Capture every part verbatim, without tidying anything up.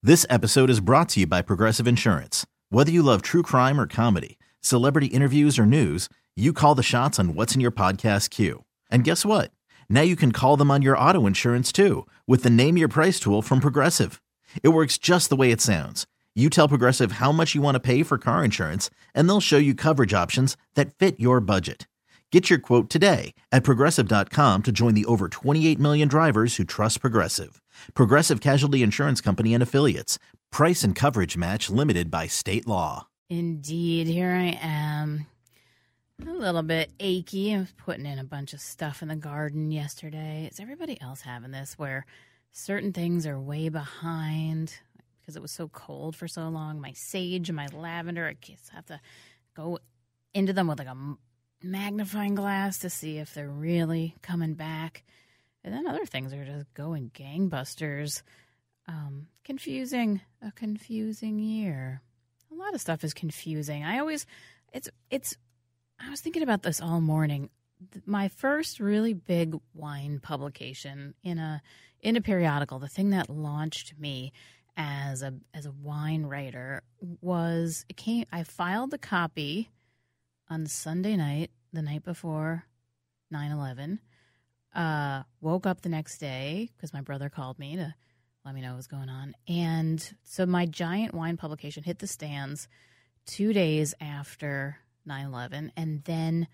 This episode is brought to you by Progressive Insurance. Whether you love true crime or comedy, celebrity interviews or news, you call the shots on what's in your podcast queue. And guess what? Now you can call them on your auto insurance too with the Name Your Price tool from Progressive. It works just the way it sounds. You tell Progressive how much you want to pay for car insurance, and they'll show you coverage options that fit your budget. Get your quote today at Progressive dot com to join the over twenty-eight million drivers who trust Progressive. Progressive Casualty Insurance Company and Affiliates. Price and coverage match limited by state law. Indeed, here I am. A little bit achy. I was putting in a bunch of stuff in the garden yesterday. Is everybody else having this where certain things are way behind because it was so cold for so long? My sage and my lavender, I just have to go into them with like a magnifying glass to see if they're really coming back. And then other things are just going gangbusters. Um, confusing, a confusing year. A lot of stuff is confusing. I always, it's, it's, I was thinking about this all morning. My first really big wine publication in a, in a periodical, the thing that launched me as a, as a wine writer was, it came, I filed the copy on Sunday night, the night before nine eleven, uh, woke up the next day because my brother called me to let me know what was going on. And so my giant wine publication hit the stands two days after nine eleven. And then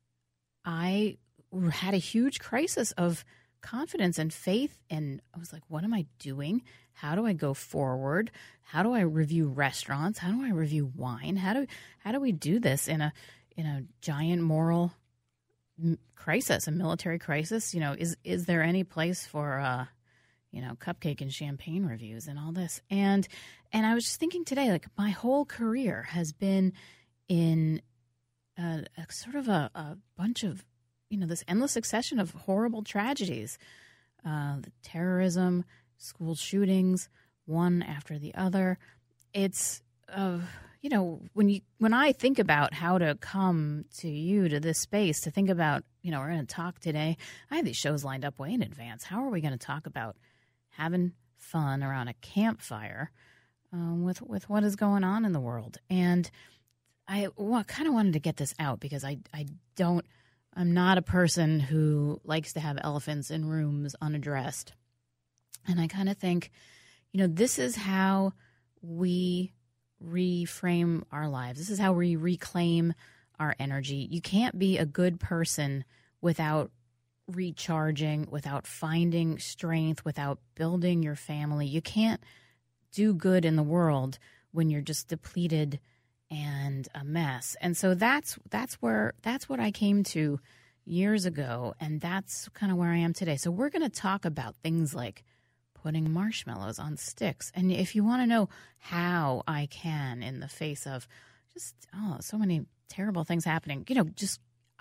I had a huge crisis of confidence and faith. And I was like, what am I doing? How do I go forward? How do I review restaurants? How do I review wine? How do, how do we do this in a, in a giant moral crisis, a military crisis? You know, is is there any place for, uh, you know, cupcake and champagne reviews and all this? And and I was just thinking today, like my whole career has been in a, a sort of a, a bunch of, you know, this endless succession of horrible tragedies, uh, the terrorism, school shootings, one after the other. It's uh, you know, when you when I think about how to come to you, to this space, to think about, you know, we're going to talk today. I have these shows lined up way in advance. How are we going to talk about having fun around a campfire um, with with what is going on in the world? And I well, kind of wanted to get this out because I I don't I'm not a person who likes to have elephants in rooms unaddressed. And I kind of think, you know, this is how we reframe our lives. This is how we reclaim our energy. You can't be a good person without recharging, without finding strength, without building your family. You can't do good in the world when you're just depleted and a mess. And so that's that's where that's what I came to years ago, and that's kind of where I am today. So we're going to talk about things like putting marshmallows on sticks. And if you want to know how I can, in the face of just, oh, so many terrible things happening, you know, just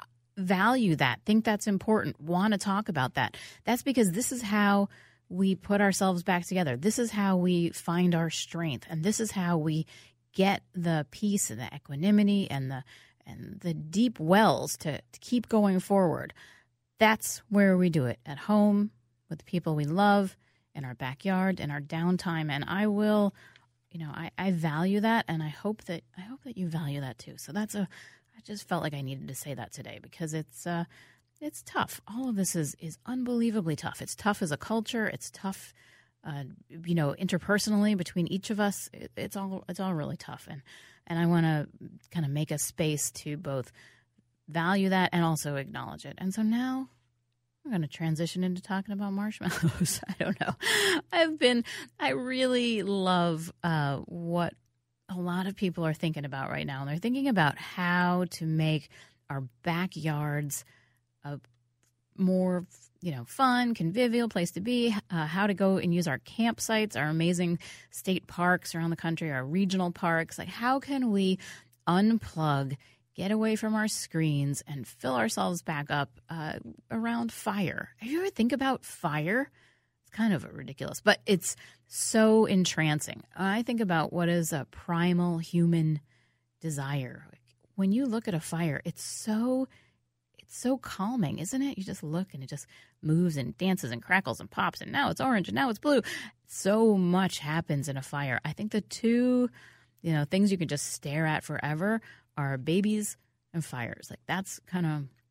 value that, think that's important, want to talk about that. That's because this is how we put ourselves back together. This is how we find our strength. And this is how we get the peace and the equanimity and the and the deep wells to, to keep going forward. That's where we do it, at home, with the people we love, in our backyard, in our downtime. And I will, you know, I, I value that, and I hope that I hope that you value that too. So that's a, I just felt like I needed to say that today because it's uh, it's tough. All of this is is unbelievably tough. It's tough as a culture. It's tough, uh, you know, interpersonally between each of us. It, it's all it's all really tough, and and I want to kind of make a space to both value that and also acknowledge it. And so now we're going to transition into talking about marshmallows. I don't know. I've been, I really love uh, what a lot of people are thinking about right now. And they're thinking about how to make our backyards a more, you know, fun, convivial place to be, uh, how to go and use our campsites, our amazing state parks around the country, our regional parks. Like, how can we unplug, get away from our screens, and fill ourselves back up uh, around fire? Have you ever think about fire? It's kind of ridiculous, but it's so entrancing. I think about what is a primal human desire. When you look at a fire, it's so it's so calming, isn't it? You just look and it just moves and dances and crackles and pops, and now it's orange and now it's blue. so much happens in a fire. I think the two, you know, things you can just stare at forever are babies and fires. Like that's kind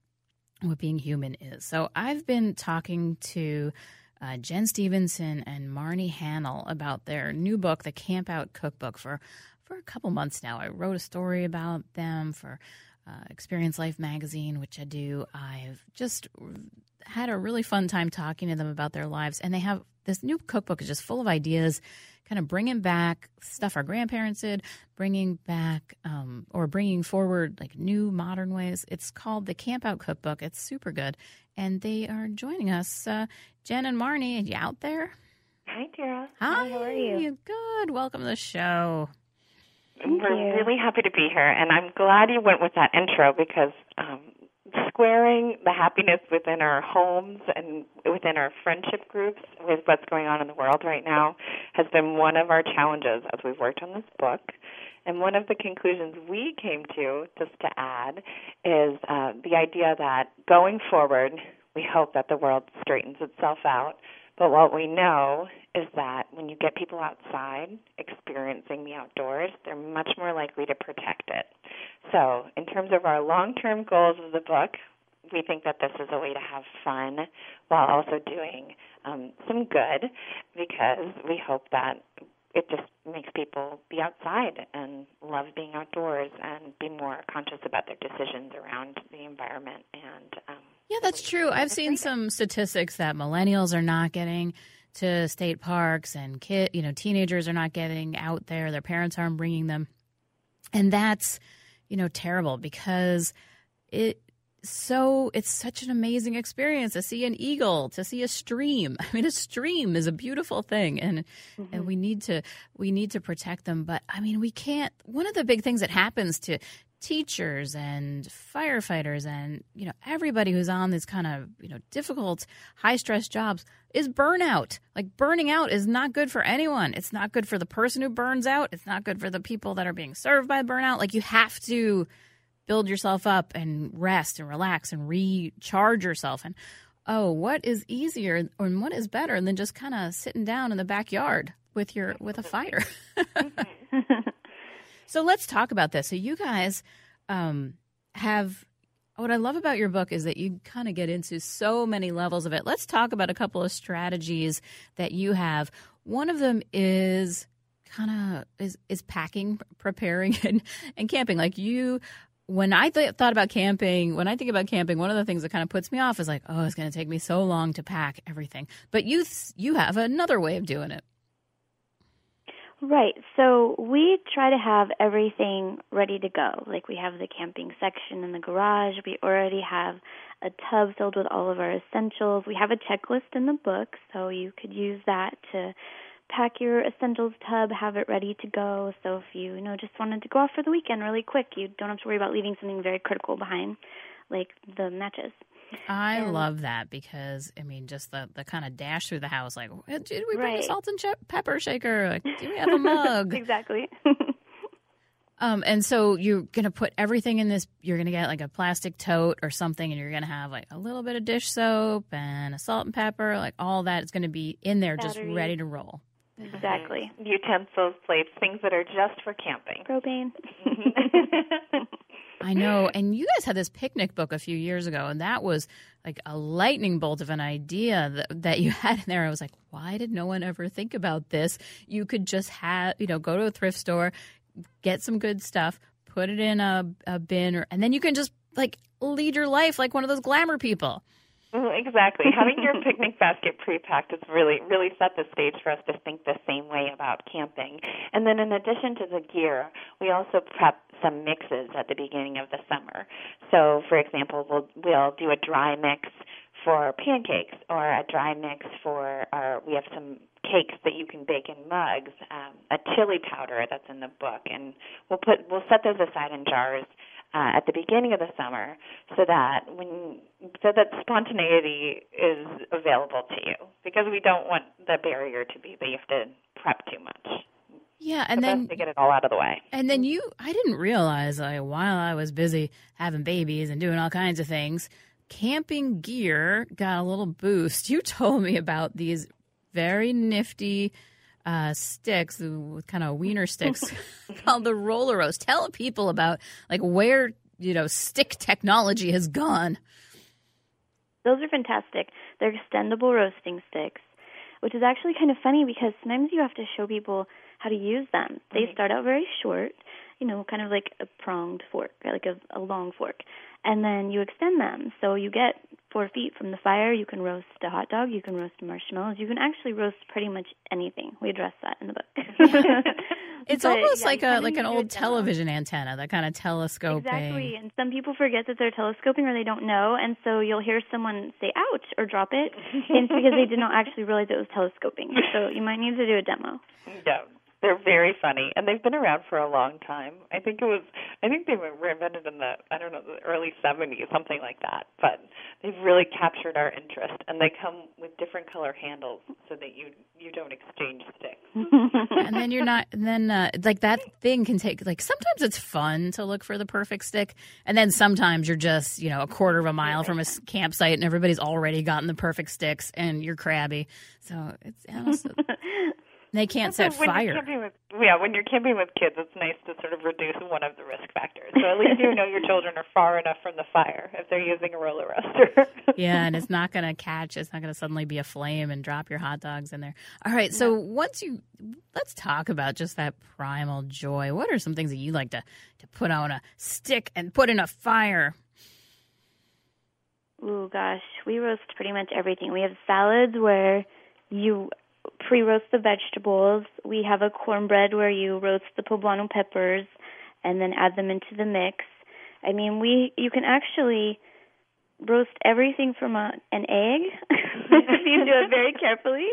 of what being human is. So I've been talking to uh, Jen Stevenson and Marnie Hanel about their new book, The Camp Out Cookbook, for, for a couple months now. I wrote a story about them for uh, Experience Life magazine, which I do. I've just had a really fun time talking to them about their lives. And they have this new cookbook is just full of ideas, kind of bringing back stuff our grandparents did, bringing back um, or bringing forward like new modern ways. It's called The Camp Out Cookbook. It's super good. And they are joining us. Uh, Jen and Marnie, are you out there? Hi, Tara. Hi. How are you? Good. Welcome to the show. Thank We're you. really happy to be here, and I'm glad you went with that intro because um, squaring the happiness within our homes and within our friendship groups with what's going on in the world right now has been one of our challenges as we've worked on this book. And one of the conclusions we came to, just to add, is uh, the idea that going forward, we hope that the world straightens itself out. But what we know is that when you get people outside experiencing the outdoors, they're much more likely to protect it. So in terms of our long-term goals of the book, we think that this is a way to have fun while also doing um, some good, because we hope that it just makes people be outside and love being outdoors and be more conscious about their decisions around the environment. And um, yeah, that's true. I've seen some statistics that millennials are not getting to state parks, and kid, you know, teenagers are not getting out there. Their parents aren't bringing them, and that's, you know, terrible because it. So it's such an amazing experience to see an eagle, to see a stream. I mean, a stream is a beautiful thing, and mm-hmm. and we need to we need to protect them. But I mean, we can't. One of the big things that happens to teachers and firefighters and, you know, everybody who's on these kind of, you know, difficult, high stress jobs is burnout. Like burning out is not good for anyone. It's not good for the person who burns out. It's not good for the people that are being served by burnout. Like you have to build yourself up and rest and relax and recharge yourself. And, oh, what is easier and what is better than just kind of sitting down in the backyard with your with a fire? So let's talk about this. So you guys um, have – what I love about your book is that you kind of get into so many levels of it. Let's talk about a couple of strategies that you have. One of them is kind of is, is packing, preparing, and, and camping. Like you – When I th- thought about camping, when I think about camping, one of the things that kind of puts me off is like, oh, it's going to take me so long to pack everything. But you th- you have another way of doing it. Right. So we try to have everything ready to go. Like we have the camping section in the garage. We already have a tub filled with all of our essentials. We have a checklist in the book, so you could use that to pack your essentials tub, have it ready to go. So if you, you know, just wanted to go off for the weekend really quick, you don't have to worry about leaving something very critical behind, like the matches. I and, love that because, I mean, just the, the kind of dash through the house, like, did we bring right. a salt and ch- pepper shaker? Like, do we have a mug? Exactly. um, and so you're going to put everything in this, you're going to get like a plastic tote or something, and you're going to have like a little bit of dish soap and a salt and pepper, like all that is going to be in there Batteries. just ready to roll. Exactly. Utensils, plates, things that are just for camping. Propane. I know. And you guys had this picnic book a few years ago, and that was like a lightning bolt of an idea that, that you had in there. I was like, why did no one ever think about this? You could just have, you know, go to a thrift store, get some good stuff, put it in a, a bin, or, and then you can just like lead your life like one of those glamour people. Exactly. Having your picnic basket pre-packed has really, really set the stage for us to think the same way about camping. And then in addition to the gear, we also prep some mixes at the beginning of the summer. So, for example, we'll, we'll do a dry mix for pancakes or a dry mix for our, we have some cakes that you can bake in mugs, um, a chili powder that's in the book, and we'll put, we'll set those aside in jars Uh, at the beginning of the summer, so that when so that spontaneity is available to you, because we don't want the barrier to be that you have to prep too much. Yeah, and the then best to get it all out of the way. And then you, I didn't realize like, while I was busy having babies and doing all kinds of things, camping gear got a little boost. You told me about these very nifty uh, sticks, kind of wiener sticks, called the roller roast. Tell people about like where you know stick technology has gone. Those are fantastic. They're extendable roasting sticks, which is actually kind of funny because sometimes you have to show people how to use them. They start out very short, you know, kind of like a pronged fork, like a, a long fork, and then you extend them. So you get four feet from the fire. You can roast a hot dog. You can roast marshmallows. You can actually roast pretty much anything. We address that in the book. It's But, almost yeah, like you a kinda like an need to old do a demo. television antenna, that kind of telescoping. Exactly, and some people forget that they're telescoping or they don't know, and so you'll hear someone say ouch or drop it, and it's because they did not actually realize it was telescoping. So you might need to do a demo. Yeah, they're very funny, and they've been around for a long time. I think it was, I think they were invented in the, I don't know, the early seventies, something like that. But they've really captured our interest, and they come with different color handles so that you you don't exchange sticks. And then you're not, and then uh, like that thing can take, like sometimes it's fun to look for the perfect stick. And then sometimes you're just, you know, a quarter of a mile from a s- campsite and everybody's already gotten the perfect sticks and you're crabby. So it's, honestly, they can't set when fire. You're camping with, yeah, when you're camping with kids, it's nice to sort of reduce one of the risk factors. So at least you know your children are far enough from the fire if they're using a roller roaster. Yeah, and it's not going to catch. It's not going to suddenly be a flame and drop your hot dogs in there. All right, so once you, let's talk about just that primal joy. What are some things that you like to, to put on a stick and put in a fire? Ooh, gosh, we roast pretty much everything. We have salads where you pre-roast the vegetables. We have a cornbread where you roast the poblano peppers and then add them into the mix. I mean, we you can actually roast everything from a, an egg if you do it very carefully.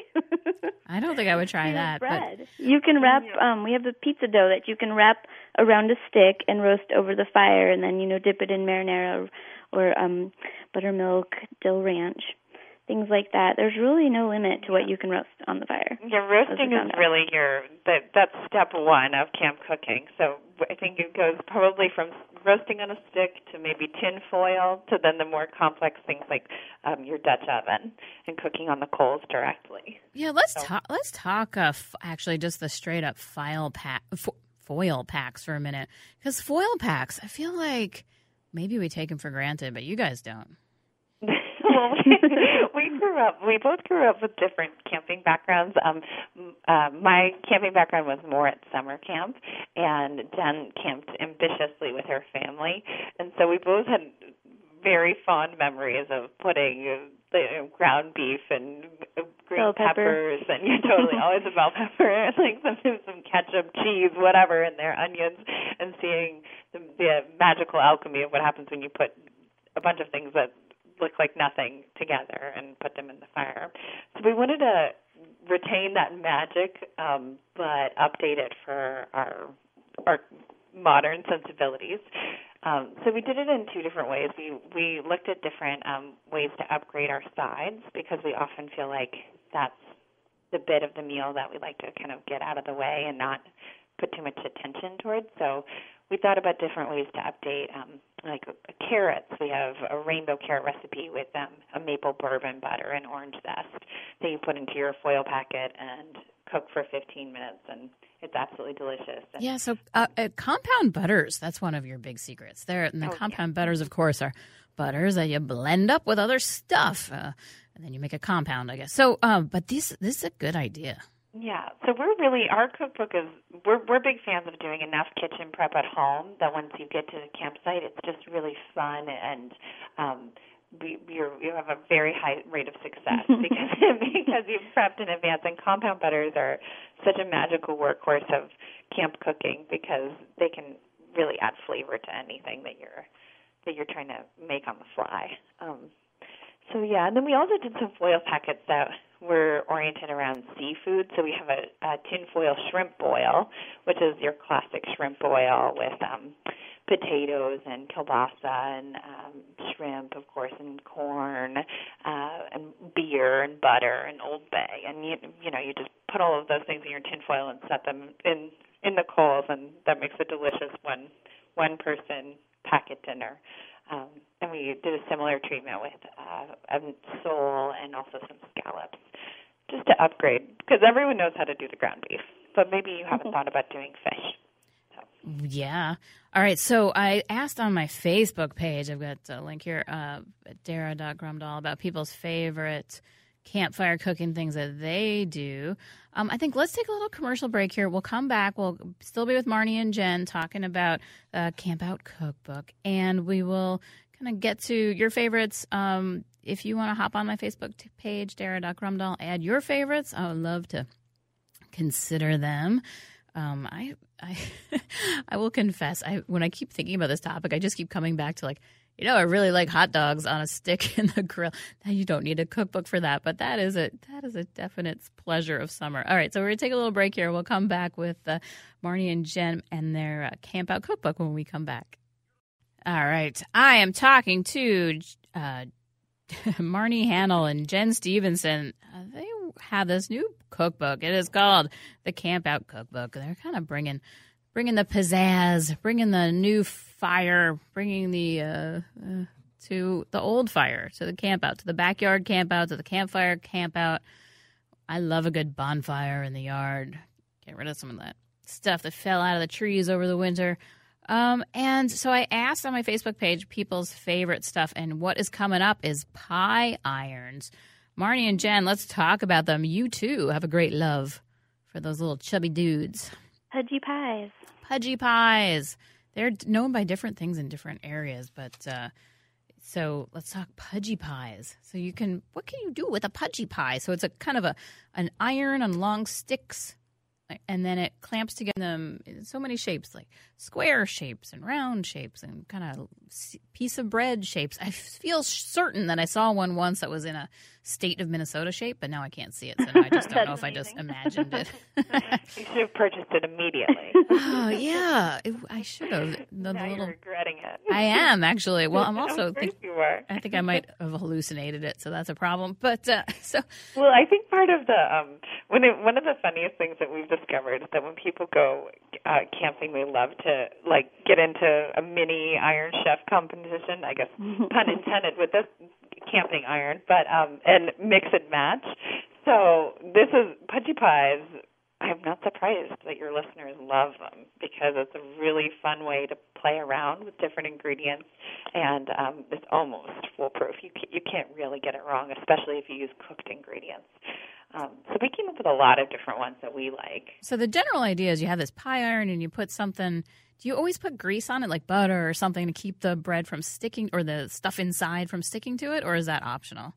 I don't think I would try To that. bread. You can wrap, um, we have a pizza dough that you can wrap around a stick and roast over the fire and then, you know, dip it in marinara or, or um, buttermilk, dill ranch. Things like that. There's really no limit to what you can roast on the fire. Yeah, roasting is really your that that's step one of camp cooking. So I think it goes probably from roasting on a stick to maybe tin foil to then the more complex things like um, your Dutch oven and cooking on the coals directly. Yeah, let's So- talk. Let's talk. Uh, f- actually, just the straight up file pack, fo- foil packs for a minute, because foil packs, I feel like maybe we take them for granted, but you guys don't. Well, we, we grew up. We both grew up with different camping backgrounds. Um, uh, my camping background was more at summer camp, and Jen camped ambitiously with her family, and so we both had very fond memories of putting uh, the you know, ground beef and uh, green Bell pepper. peppers, and you're totally always a bell pepper, and like sometimes some ketchup, cheese, whatever, in there, onions, and seeing the, the magical alchemy of what happens when you put a bunch of things that look like nothing together and put them in the fire. So we wanted to retain that magic, um, but update it for our our modern sensibilities. Um, so we did it in two different ways. We we looked at different um, ways to upgrade our sides because we often feel like that's the bit of the meal that we like to kind of get out of the way and not put too much attention towards. So we thought about different ways to update, um, like uh, carrots. We have a rainbow carrot recipe with um, a maple bourbon butter and orange zest that you put into your foil packet and cook for fifteen minutes, and it's absolutely delicious. And Yeah, so uh, uh, compound butters, that's one of your big secrets. There, and the Oh, compound butters, of course, are butters that you blend up with other stuff, uh, and then you make a compound, I guess. So, um, but this this is a good idea. Yeah, so we're really, our cookbook is, we're we're big fans of doing enough kitchen prep at home that once you get to the campsite, it's just really fun and um, we, you're, you have a very high rate of success because because you've prepped in advance. And compound butters are such a magical workhorse of camp cooking because they can really add flavor to anything that you're that you're trying to make on the fly. Um, so yeah, and then we also did some foil packets that were oriented around seafood. So we have a, a tinfoil shrimp boil, which is your classic shrimp boil with um, potatoes and kielbasa and um, shrimp, of course, and corn uh, and beer and butter and Old Bay. And you, you know, you just put all of those things in your tinfoil and set them in in the coals, and that makes a delicious one one person packet dinner. Um, and we did a similar treatment with uh, a sole and also some scallops. just to upgrade, because everyone knows how to do the ground beef, but maybe you haven't thought about doing fish. So. Yeah. All right. So I asked on my Facebook page, I've got a link here, uh, Dara dot Grumdahl, about people's favorite campfire cooking things that they do. Um, I think let's take a little commercial break here. We'll come back. We'll still be with Marnie and Jen talking about uh, Camp Out Cookbook, and we will kind of get to your favorites. Um, if you want to hop on my Facebook t- page, Dara dot Grumdahl, add your favorites. I would love to consider them. Um, I I I will confess, I when I keep thinking about this topic, I just keep coming back to like, you know, I really like hot dogs on a stick in the grill. Now you don't need a cookbook for that, but that is a that is a definite pleasure of summer. All right, so we're gonna take a little break here. We'll come back with uh, Marnie and Jen and their uh, Camp Out Cookbook when we come back. All right, I am talking to uh, Marnie Hanel and Jen Stevenson. Uh, they have this new cookbook. It is called the Camp Out Cookbook. They're kind of bringing bringing the pizzazz, bringing the new fire, bringing the uh, uh, to the old fire, to the camp out, to the backyard camp out, to the campfire camp out. I love a good bonfire in the yard. Get rid of some of that stuff that fell out of the trees over the winter. Um, and so I asked on my Facebook page people's favorite stuff, and what is coming up is pie irons. Marnie and Jen, let's talk about them. You, too, have a great love for those little chubby dudes. Pudgy pies. Pudgy pies. They're known by different things in different areas, but uh, so let's talk pudgy pies. So you can, what can you do with a pudgy pie? So it's a kind of a an iron on long sticks, and then it clamps together them in so many shapes, like square shapes and round shapes and kind of piece of bread shapes. I feel certain that I saw one once that was in a state of Minnesota shape, but now I can't see it, so now I just don't know if I just imagined it. You should have purchased it immediately. Oh, yeah. It, I should have. The, now the little, you're regretting it. I am, actually. Well, I'm also Of course think, you are. I think I might have hallucinated it, so that's a problem. But uh, so Well, I think part of the um, when it, one of the funniest things that we've discovered is that when people go uh, camping, they love to like get into a mini Iron Chef competition. I guess pun intended with this camping iron, but um, and mix and match. So this is pudgy pies. I'm not surprised that your listeners love them because it's a really fun way to play around with different ingredients, and um, it's almost foolproof. You can't, you can't really get it wrong, especially if you use cooked ingredients. Um, so we came up with a lot of different ones that we like. So the general idea is you have this pie iron and you put something. Do you always put grease on it, like butter or something, to keep the bread from sticking or the stuff inside from sticking to it, or is that optional?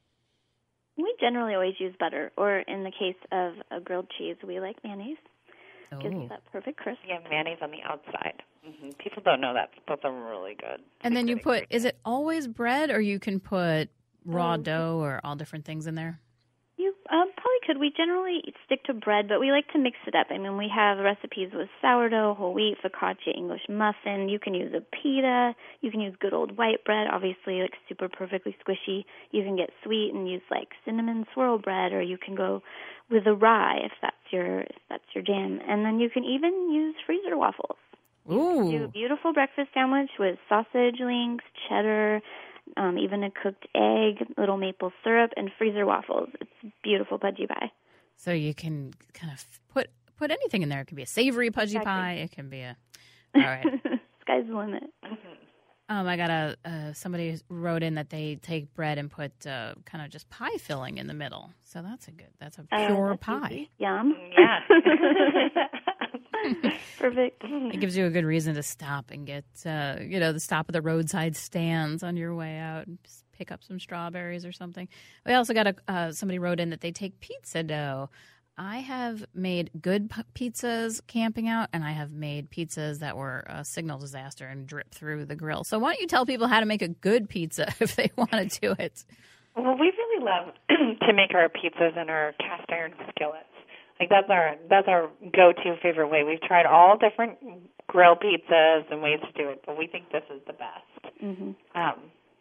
We generally always use butter, or in the case of a grilled cheese, we like mayonnaise. Oh. Gives it that perfect crisp. Yeah, mayonnaise on the outside. Mm-hmm. People don't know that. Those are really good. And then you good put, is it always bread, or you can put raw Um, dough or all different things in there? You um, probably could. We generally stick to bread, but we like to mix it up. I mean, we have recipes with sourdough, whole wheat, focaccia, English muffin. You can use a pita. You can use good old white bread, obviously, like super perfectly squishy. You can get sweet and use like cinnamon swirl bread, or you can go with a rye if that's your if that's your jam. And then you can even use freezer waffles. Ooh. Do a beautiful breakfast sandwich with sausage links, cheddar, Um, even a cooked egg, little maple syrup, and freezer waffles. It's beautiful pudgy pie. So you can kind of put put anything in there. It can be a savory pudgy Exactly. pie. It can be a. All right. Sky's the limit. um, I got a uh, somebody wrote in that they take bread and put uh, kind of just pie filling in the middle. So that's a good. That's a Uh, pure that's pie. easy. Yum. Yeah. Perfect. It gives you a good reason to stop and get, uh, you know, the stop at the roadside stands on your way out and just pick up some strawberries or something. We also got a uh, somebody wrote in that they take pizza dough. I have made good p- pizzas camping out, and I have made pizzas that were a signal disaster and drip through the grill. So why don't you tell people how to make a good pizza if they want to do it? Well, we really love to make our pizzas in our cast iron skillets. Like that's our that's our go-to favorite way. We've tried all different grill pizzas and ways to do it, but we think this is the best. Mm-hmm. Um,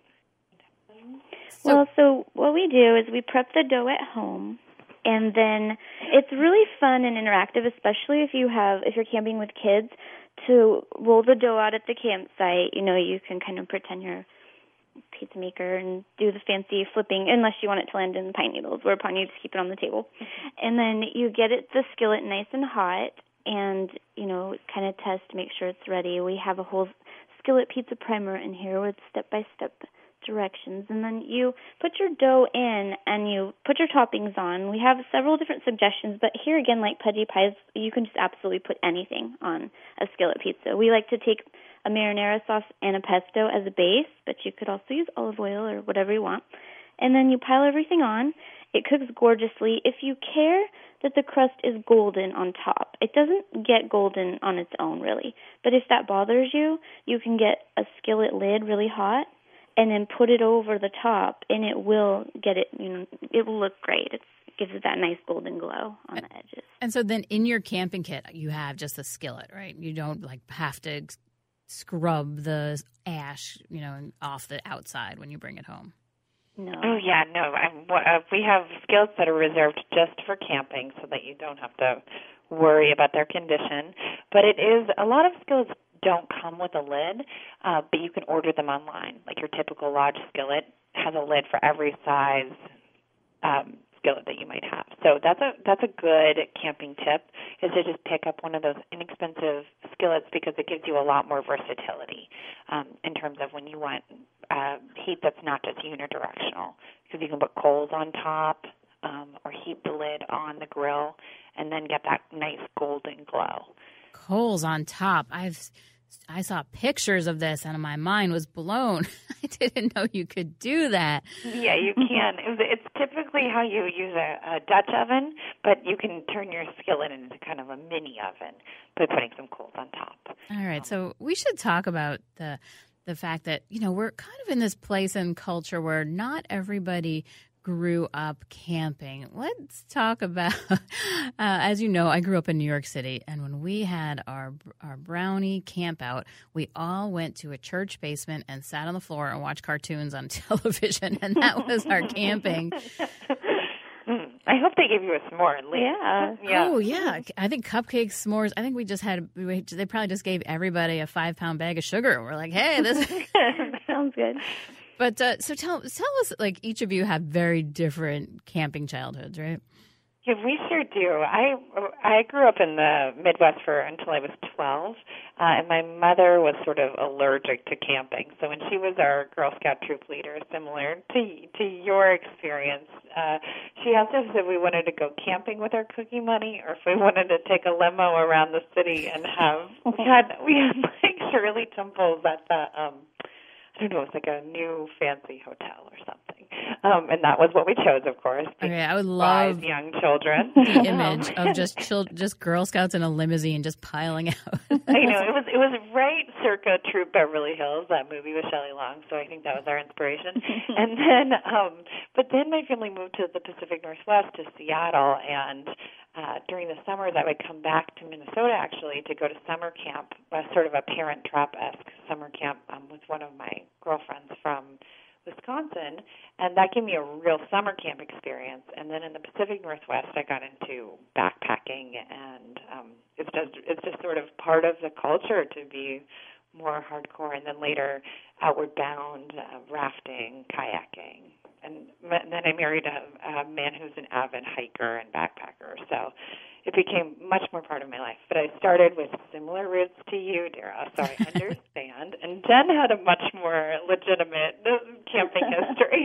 So- well, so what we do is we prep the dough at home, and then it's really fun and interactive, especially if you have if you're camping with kids, to roll the dough out at the campsite. You know, you can kind of pretend you're pizza maker and do the fancy flipping, unless you want it to land in the pine needles, whereupon you just keep it on the table. And then you get it the skillet nice and hot, and, you know, kind of test to make sure it's ready. We have a whole skillet pizza primer in here with step-by-step directions. And then you put your dough in and you put your toppings on. We have several different suggestions, but here again, like Pudgy Pies, you can just absolutely put anything on a skillet pizza. We like to take a marinara sauce and a pesto as a base, but you could also use olive oil or whatever you want. And then you pile everything on. It cooks gorgeously. If you care that the crust is golden on top, it doesn't get golden on its own, really. But if that bothers you, you can get a skillet lid really hot and then put it over the top, and it will get it, you know, it will look great. It's, it gives it that nice golden glow on the edges. And so then in your camping kit, you have just a skillet, right? You don't, like, have to scrub the ash, you know, off the outside when you bring it home. No. Oh, yeah, no. I'm, uh, we have skillets that are reserved just for camping so that you don't have to worry about their condition. But it is, a lot of skillets don't come with a lid, uh, but you can order them online. Like your typical Lodge skillet has a lid for every size um, skillet that you might have. So that's a that's a good camping tip, is to just pick up one of those inexpensive skillets, because it gives you a lot more versatility um, in terms of when you want uh, heat that's not just unidirectional, because you can put coals on top um, or heat the lid on the grill and then get that nice golden glow. Coals on top. I've I saw pictures of this and my mind was blown. I didn't know you could do that. Yeah, you can. It's typically how you use a, a Dutch oven, but you can turn your skillet into kind of a mini oven by putting some coals on top. All right, so we should talk about the the fact that, you know, we're kind of in this place and culture where not everybody grew up camping. Let's talk about, uh, as you know, I grew up in New York City, and when we had our our brownie camp out, we all went to a church basement and sat on the floor and watched cartoons on television, and that was our camping. I hope they gave you a s'more at least. Yeah. yeah. Oh, yeah. I think cupcakes, s'mores. I think we just had, we, they probably just gave everybody a five pound bag of sugar. We're like, hey, this sounds good. But uh, so tell tell us, like, each of you have very different camping childhoods, right? Yeah, we sure do. I I grew up in the Midwest for until I was twelve, uh, and my mother was sort of allergic to camping. So when she was our Girl Scout troop leader, similar to to your experience, uh, she asked us if we wanted to go camping with our cookie money, or if we wanted to take a limo around the city and have we had we had like Shirley Temples at the um, I don't know, it was like a new fancy hotel or something. Um, and that was what we chose, of course. Okay, I would love five young children. the image of just chil- just Girl Scouts in a limousine just piling out. I know, it was it was right circa Troop Beverly Hills, that movie with Shelley Long, so I think that was our inspiration. And then, um, but then my family moved to the Pacific Northwest, to Seattle, and Uh, during the summers, I would come back to Minnesota, actually, to go to summer camp, uh, sort of a Parent Trap-esque summer camp um, with one of my girlfriends from Wisconsin, and that gave me a real summer camp experience. And then in the Pacific Northwest, I got into backpacking, and um, it's just it's just sort of part of the culture to be more hardcore. And then later, outward bound, uh, rafting, kayaking. And then I married a, a man who's an avid hiker and backpacker, so it became much more part of my life. But I started with similar roots to you, Dara, so I understand. And Jen had a much more legitimate camping history.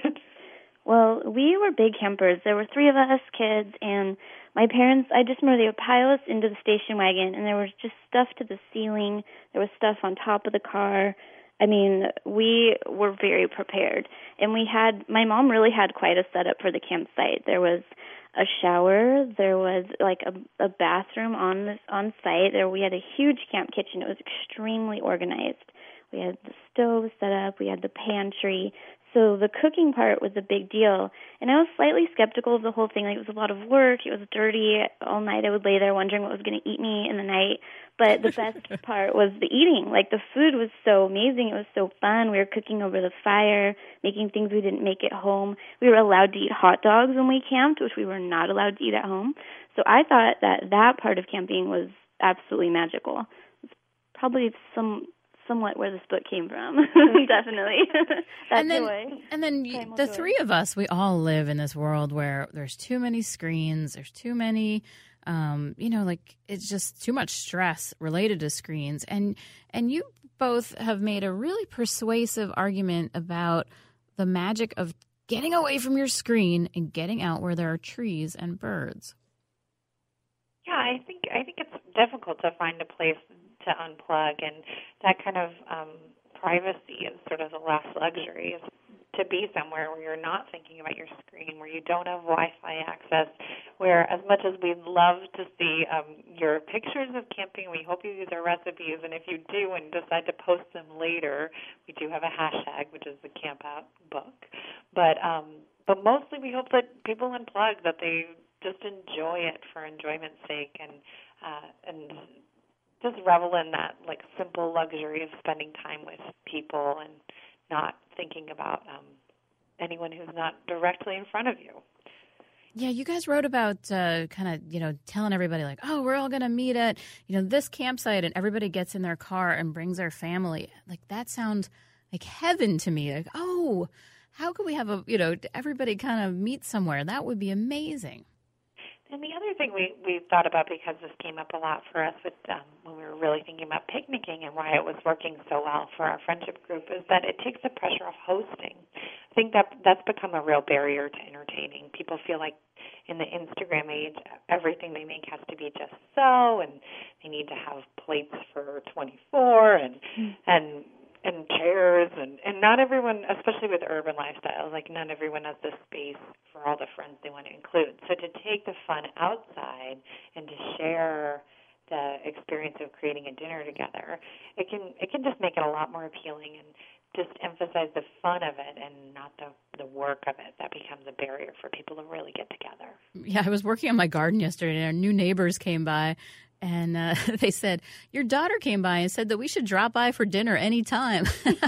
Well, we were big campers. There were three of us kids, and my parents, I just remember they would pile us into the station wagon, and there was just stuff to the ceiling. There was stuff on top of the car. I mean, we were very prepared. And we had, my mom really had quite a setup for the campsite. There was a shower. There was like a, a bathroom on this, on site. There we had a huge camp kitchen. It was extremely organized. We had the stove set up. We had the pantry. So the cooking part was a big deal. And I was slightly skeptical of the whole thing. Like, it was a lot of work. It was dirty. All night I would lay there wondering what was going to eat me in the night. But the best part was the eating. Like, the food was so amazing. It was so fun. We were cooking over the fire, making things we didn't make at home. We were allowed to eat hot dogs when we camped, which we were not allowed to eat at home. So I thought that that part of camping was absolutely magical. It's probably some somewhat where this book came from. Definitely. That and then, joy. and then you, the joy. three of us, we all live in this world where there's too many screens, there's too many, um, you know, like it's just too much stress related to screens. And and you both have made a really persuasive argument about the magic of getting away from your screen and getting out where there are trees and birds. Yeah, I think I think it's difficult to find a place to unplug, and that kind of um, privacy is sort of the last luxury, is to be somewhere where you're not thinking about your screen, where you don't have Wi-Fi access, where as much as we'd love to see um, your pictures of camping, we hope you use our recipes, and if you do and decide to post them later, we do have a hashtag, which is the Camp Out Book. But um, but mostly we hope that people unplug, that they just enjoy it for enjoyment's sake, and uh, and just revel in that like simple luxury of spending time with people and not thinking about um, anyone who's not directly in front of you. Yeah, you guys wrote about uh, kind of, you know, telling everybody like, oh, we're all going to meet at, you know, this campsite, and everybody gets in their car and brings their family. Like, that sounds like heaven to me. Like, oh, how could we have a, you know, everybody kind of meet somewhere? That would be amazing. And the other thing we, we thought about, because this came up a lot for us with, um, when we were really thinking about picnicking and why it was working so well for our friendship group, is that it takes the pressure off hosting. I think that that's become a real barrier to entertaining. People feel like in the Instagram age, everything they make has to be just so, and they need to have plates for twenty-four and mm. and and chairs, and, and not everyone, especially with urban lifestyles, like not everyone has the space for all the friends they want to include. So to take the fun outside and to share the experience of creating a dinner together, it can it can just make it a lot more appealing and just emphasize the fun of it and not the, the work of it that becomes a barrier for people to really get together. Yeah, I was working on my garden yesterday, and our new neighbors came by, and uh, they said, your daughter came by and said that we should drop by for dinner anytime.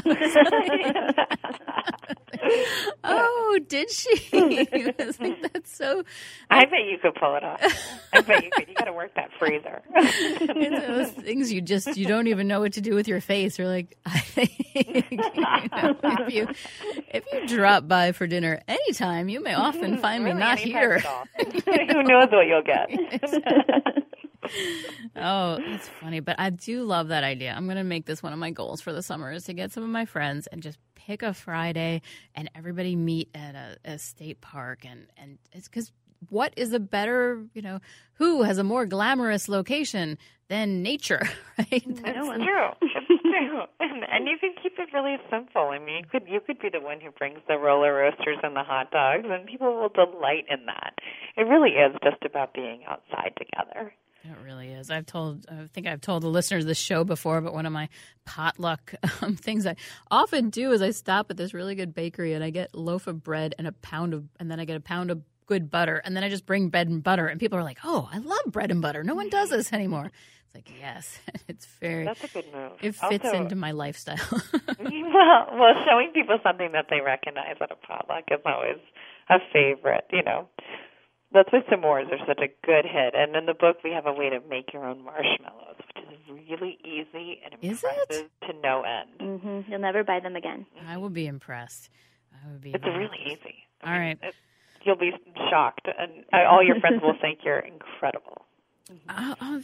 Oh, did she? I was like, that's so... I bet you could pull it off. I bet you could. You got to work that freezer. It's those things you just, you don't even know what to do with your face. You're like, I think, you know, if you if you drop by for dinner anytime, you may often find really, me not here. Who knows what you'll get? Oh, it's funny, but I do love that idea. I'm going to make this one of my goals for the summer, is to get some of my friends and just pick a Friday and everybody meet at a, a state park. And, and it's because what is a better, you know, who has a more glamorous location than nature, right? It's true. It's true. And, and you can keep it really simple. I mean, you could you could be the one who brings the roller roasters and the hot dogs, and people will delight in that. It really is just about being outside together. It really is. I've told, I think I've told the listeners of this show before, but one of my potluck um, things I often do is I stop at this really good bakery and I get a loaf of bread and a pound of, and then I get a pound of good butter, and then I just bring bread and butter, and people are like, "Oh, I love bread and butter. No one does this anymore." It's like, yes, it's very. That's a good move. It fits also, into my lifestyle. well, well, showing people something that they recognize at a potluck is always a favorite. You know. That's why s'mores are such a good hit. And in the book, we have a way to make your own marshmallows, which is really easy and impressive to no end. Mm-hmm. You'll never buy them again. I will be impressed. I would be. It's very really impressed. easy. I All mean, right. It, you'll be shocked, and all your friends will think you're incredible. Oh, oh.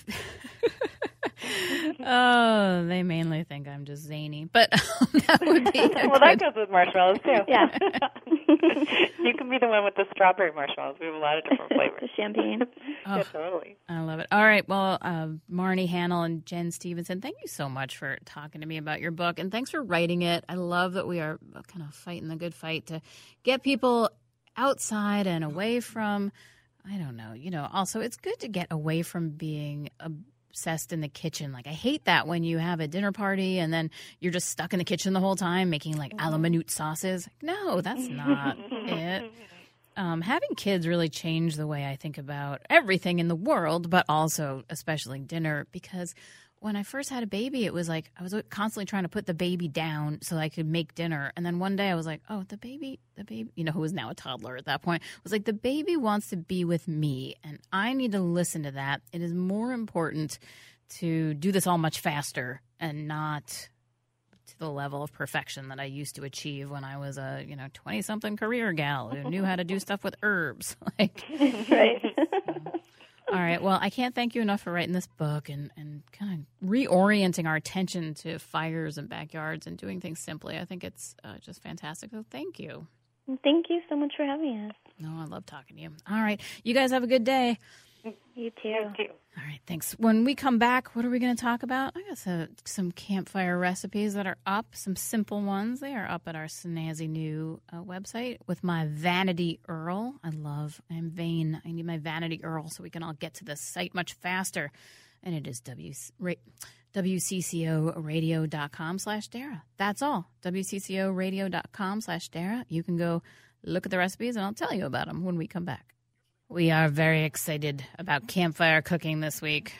Oh, they mainly think I'm just zany, but um, that would be well. That goes with marshmallows too. Yeah, you can be the one with the strawberry marshmallows. We have a lot of different flavors. The champagne. Oh, yeah, totally. I love it. All right, well, uh, Marnie Hanel and Jen Stevenson, thank you so much for talking to me about your book, and thanks for writing it. I love that we are kind of fighting the good fight to get people outside and away from. I don't know. You know, also, it's good to get away from being obsessed in the kitchen. Like, I hate that when you have a dinner party and then you're just stuck in the kitchen the whole time making, like, a la minute sauces. No, that's not it. Um, having kids really changed the way I think about everything in the world, but also especially dinner, because when I first had a baby, it was like I was constantly trying to put the baby down so I could make dinner. And then one day I was like, oh, the baby, the baby, you know, who was now a toddler at that point, was like, the baby wants to be with me. And I need to listen to that. It is more important to do this all much faster and not to the level of perfection that I used to achieve when I was a, you know, twenty-something career gal who knew how to do stuff with herbs. Like, right. All right. Well, I can't thank you enough for writing this book and, and kind of reorienting our attention to fires and backyards and doing things simply. I think it's uh, just fantastic. So thank you. Thank you so much for having us. No, I love talking to you. All right. You guys have a good day. You too. You too. All right, thanks. When we come back, what are we going to talk about? I got some, some campfire recipes that are up, some simple ones. They are up at our snazzy new uh, website with my Vanity Earl. I love, I'm vain. I need my Vanity Earl so we can all get to the site much faster. And it is W C C O radio dot com slash Dara. That's all. W C C O radio dot com slash Dara. You can go look at the recipes, and I'll tell you about them when we come back. We are very excited about campfire cooking this week.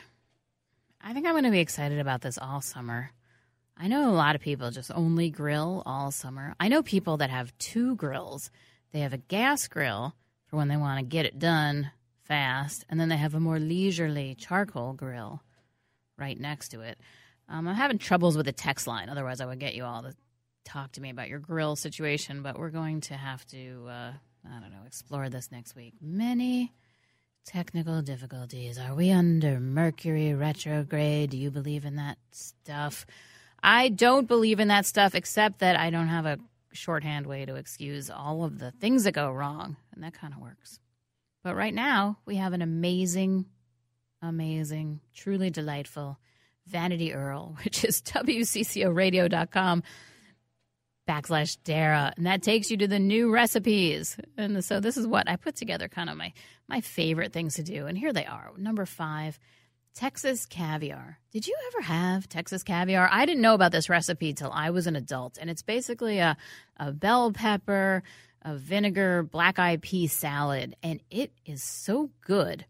I think I'm going to be excited about this all summer. I know a lot of people just only grill all summer. I know people that have two grills. They have a gas grill for when they want to get it done fast, and then they have a more leisurely charcoal grill right next to it. Um, I'm having troubles with the text line. Otherwise, I would get you all to talk to me about your grill situation, but we're going to have to... Uh, I don't know, explore this next week. Many technical difficulties. Are we under Mercury retrograde? Do you believe in that stuff? I don't believe in that stuff, except that I don't have a shorthand way to excuse all of the things that go wrong, and that kind of works. But right now, we have an amazing, amazing, truly delightful Vanity Earl, which is W C C O radio dot com backslash Dara, and that takes you to the new recipes. And so this is what I put together, kind of my, my favorite things to do. And here they are. Number five, Texas caviar. Did you ever have Texas caviar? I didn't know about this recipe till I was an adult, and it's basically a, a bell pepper, a vinegar, black-eyed pea salad, and it is so good.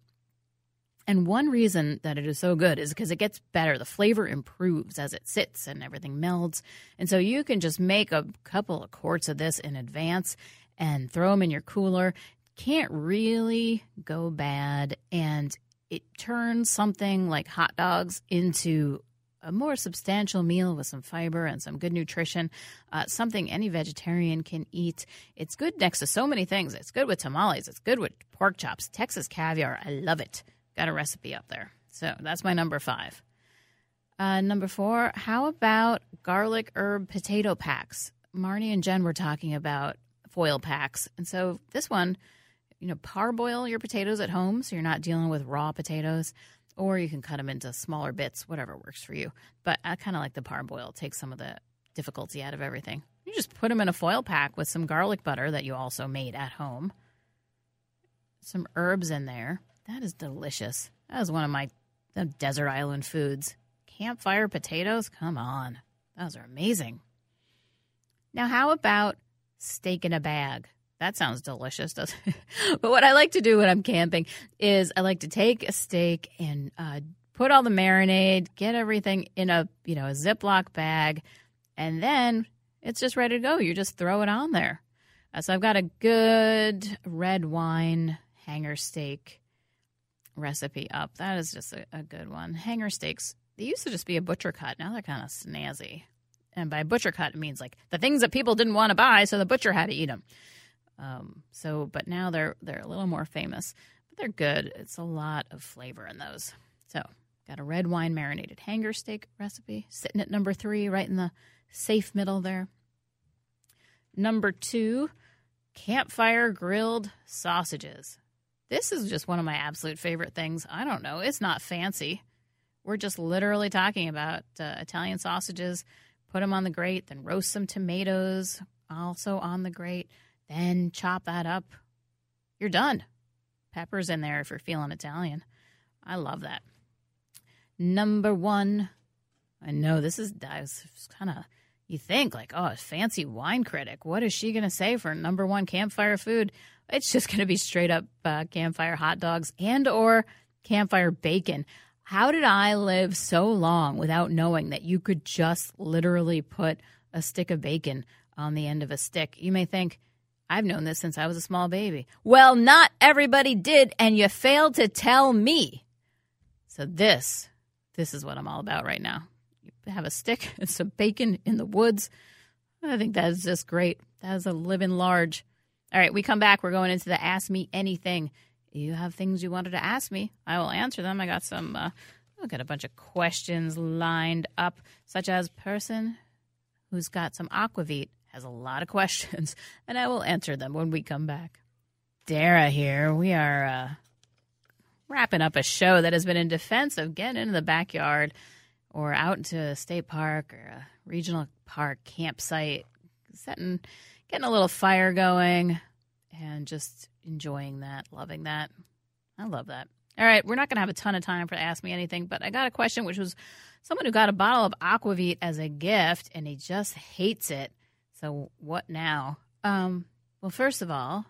And one reason that it is so good is because it gets better. The flavor improves as it sits and everything melds. And so you can just make a couple of quarts of this in advance and throw them in your cooler. Can't really go bad. And it turns something like hot dogs into a more substantial meal with some fiber and some good nutrition, uh, something any vegetarian can eat. It's good next to so many things. It's good with tamales. It's good with pork chops. Texas caviar, I love it. Got a recipe up there. So that's my number five. Uh, number four, how about garlic herb potato packs? Marnie and Jen were talking about foil packs. And so this one, you know, parboil your potatoes at home so you're not dealing with raw potatoes. Or you can cut them into smaller bits, whatever works for you. But I kind of like the parboil. Take some of the difficulty out of everything. You just put them in a foil pack with some garlic butter that you also made at home. Some herbs in there. That is delicious. That is one of my the desert island foods. Campfire potatoes? Come on. Those are amazing. Now, how about steak in a bag? That sounds delicious, doesn't it? But what I like to do when I'm camping is I like to take a steak and uh, put all the marinade, get everything in a, you know, a Ziploc bag, and then it's just ready to go. You just throw it on there. Uh, so I've got a good red wine hanger steak recipe up. That is just a, a good one. Hanger steaks, they used to just be a butcher cut. Now they're kind of snazzy. And by butcher cut, it means like the things that people didn't want to buy, so the butcher had to eat them. Um, so, but now they're they're a little more famous. But they're good. It's a lot of flavor in those. So, got a red wine marinated hanger steak recipe sitting at number three, right in the safe middle there. Number two, campfire grilled sausages. This is just one of my absolute favorite things. I don't know. It's not fancy. We're just literally talking about uh, Italian sausages. Put them on the grate, then roast some tomatoes also on the grate. Then chop that up. You're done. Peppers in there if you're feeling Italian. I love that. Number one. I know this is kind of, you think like, oh, a fancy wine critic. What is she going to say for number one campfire food? It's just going to be straight up uh, campfire hot dogs and or campfire bacon. How did I live so long without knowing that you could just literally put a stick of bacon on the end of a stick? You may think, I've known this since I was a small baby. Well, not everybody did, and you failed to tell me. So this, this is what I'm all about right now. have a stick and some bacon in the woods. I think that is just great. That is a living large. All right, we come back. We're going into the Ask Me Anything. You have things you wanted to ask me. I will answer them. I got some, uh, I've got a bunch of questions lined up, such as person who's got some aquavit has a lot of questions, and I will answer them when we come back. Dara here. We are uh, wrapping up a show that has been in defense of getting into the backyard or out into a state park or a regional park campsite, setting, getting a little fire going, and just enjoying that, loving that. I love that. All right, we're not going to have a ton of time for Ask Me Anything, but I got a question, which was someone who got a bottle of aquavit as a gift, and he just hates it. So what now? Um, well, first of all,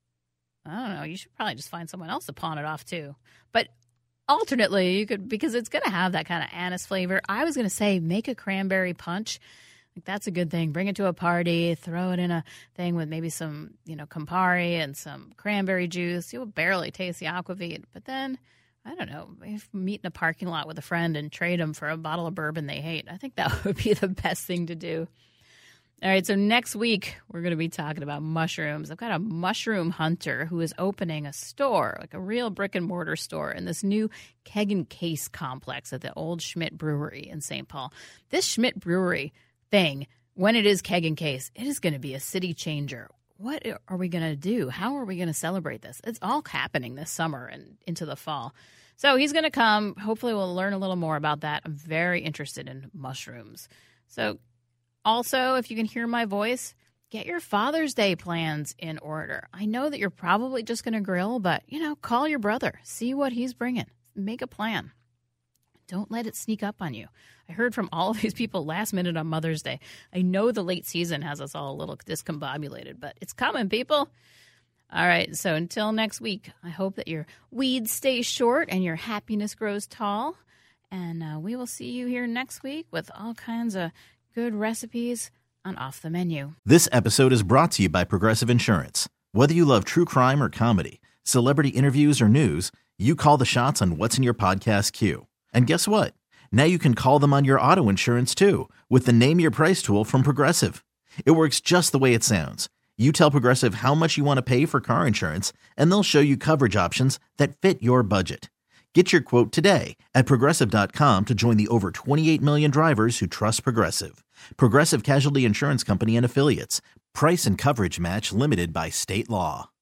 I don't know. You should probably just find someone else to pawn it off to. But alternately, you could, because it's going to have that kind of anise flavor. I was going to say make a cranberry punch. Like, that's a good thing. Bring it to a party, throw it in a thing with maybe some, you know, Campari and some cranberry juice. You'll barely taste the aquavit. But then, I don't know, if meet in a parking lot with a friend and trade them for a bottle of bourbon they hate. I think that would be the best thing to do. All right, so next week we're going to be talking about mushrooms. I've got a mushroom hunter who is opening a store, like a real brick and mortar store, in this new Keg and Case complex at the old Schmidt Brewery in Saint Paul. This Schmidt Brewery thing, when it is Keg and Case, it is going to be a city changer. What are we going to do? How are we going to celebrate this? It's all happening this summer and into the fall. So he's going to come. Hopefully we'll learn a little more about that. I'm very interested in mushrooms. So also, if you can hear my voice, get your Father's Day plans in order. I know that you're probably just going to grill, but, you know, call your brother. See what he's bringing. Make a plan. Don't let it sneak up on you. I heard from all of these people last minute on Mother's Day. I know the late season has us all a little discombobulated, but it's coming, people. All right, so until next week, I hope that your weeds stay short and your happiness grows tall. And uh, we will see you here next week with all kinds of good recipes on Off the Menu. This episode is brought to you by Progressive Insurance. Whether you love true crime or comedy, celebrity interviews or news, you call the shots on what's in your podcast queue. And guess what? Now you can call them on your auto insurance too with the Name Your Price tool from Progressive. It works just the way it sounds. You tell Progressive how much you want to pay for car insurance, and they'll show you coverage options that fit your budget. Get your quote today at Progressive dot com to join the over twenty-eight million drivers who trust Progressive. Progressive Casualty Insurance Company and Affiliates. Price and coverage match limited by state law.